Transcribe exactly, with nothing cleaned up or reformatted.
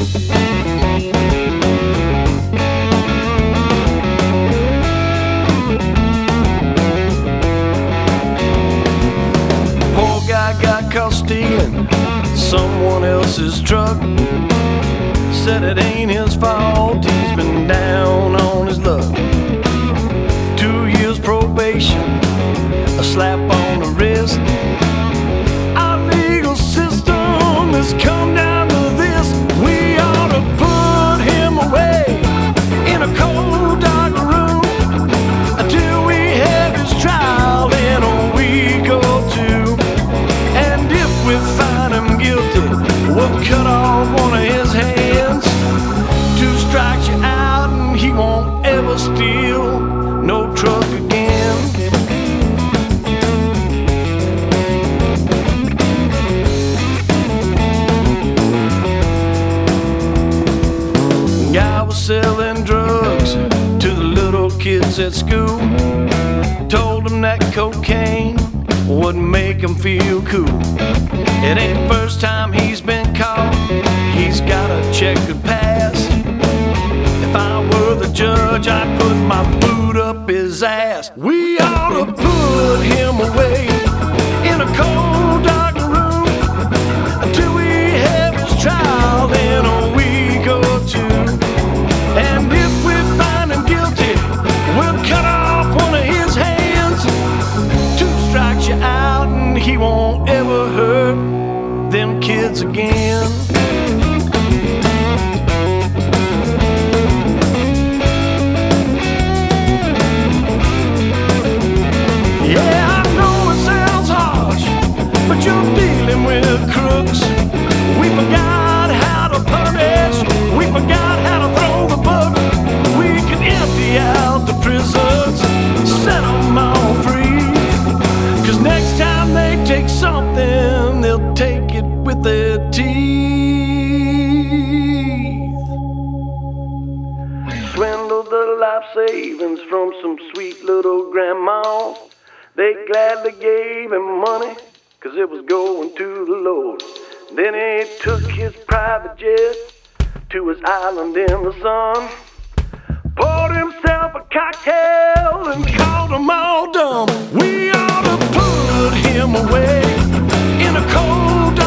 Poor guy got caught stealing someone else's truck. Said it ain't his fault, he's been down on his luck. Two years probation, a slap on the wrist. Our legal system has come down to this. We ought to put him away in a cold dark room until we have his trial in a week or two. And if we find him guilty, we'll cut off one of his hands. Two strikes you out and he won't ever steal no truck again. Guy was selling drugs to the little kids at school. Told them that cocaine would make him feel cool. It ain't the first time he's been caught. He's got a checkered past. If I were the judge, I'd put my boot up his ass. We ought to put him away in a cold dark room until we have his trial in a week or two. And if we find him guilty, we'll cut off one of his hands. Two strikes you out and he won't ever hurt them kids again. Yeah, I know it sounds harsh, but you're dealing with crooks. We forgot how to punish, we forgot how to throw the book. We can empty out the prisons, set them all free. Cause next time they take something, they'll take it with their teeth. Swindled the life savings from some sweet little grandmas. They gladly gave him money, cause it was going to the Lord. Then he took his private jet to his island in the sun, poured himself a cocktail and called them all dumb. We ought to put him away in a cold